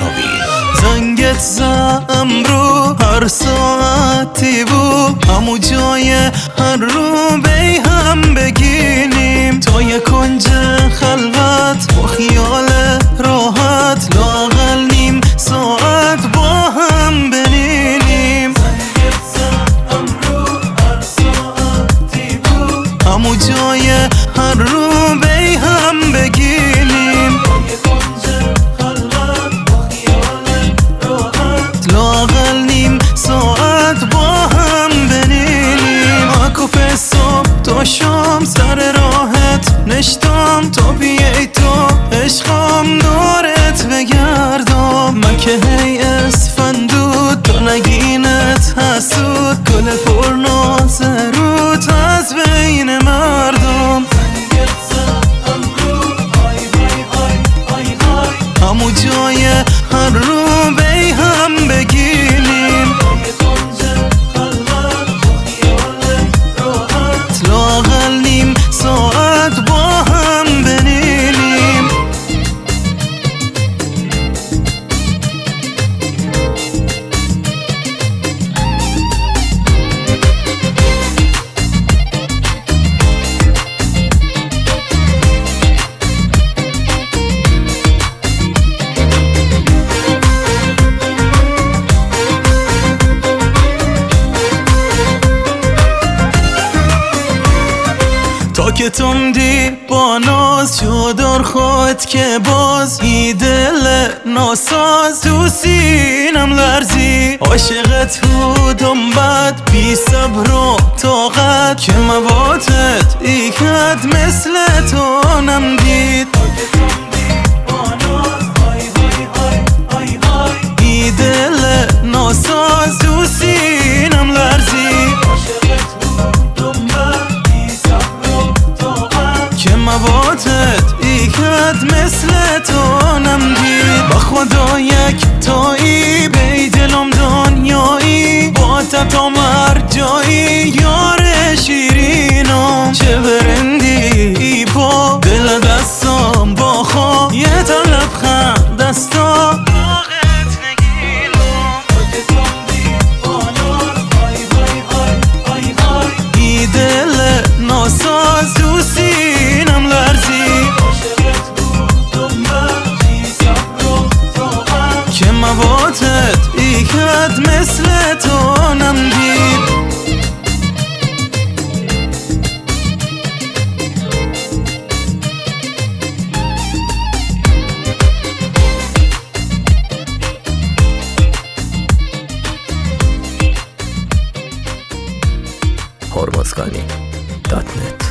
نوین. زنگت زم رو هر ساعتی بود، همو جای هر رو بی هم بگینیم، تا یه کنج خلوت با خیال راحت، لااقل نیم ساعت با هم بنینیم. زنگت زم رو هر ساعتی بود، همو جای هر رو بی هم بگینیم، لااقل نیم ساعت با هم بنینیم. آکوف صبح تا شام سر راحت نشتم، تا بیای تو عشقم دورت بگردم. من که هی اسفندود تو نگینت حسود، گل پرناز روت از بین مردم. همو جای هر رو بی هم بگینیم، لااقل نیم ساعت با هم بنینیم. تا که تم دی با ناز شدار خود که باز، ای دل ناساز تو سینم لرزی. عاشقت بودم بد بی صبر و طاقت، که مواتت ای کد مثل تو نمدید. ای دل ناساز تو سینم لرزی، مواتت ای کد مثل تو نمدید. با خدا یک تایی بی دلم دنیایی، با تا مر جایی یار شیرینم. چه برندی ای با دل دستم با خواه، یه تا لبخند دستا ای دل ناساز تو سینم لرزی. که مواتت ای کد مثل تو نمدید. hormozgani.net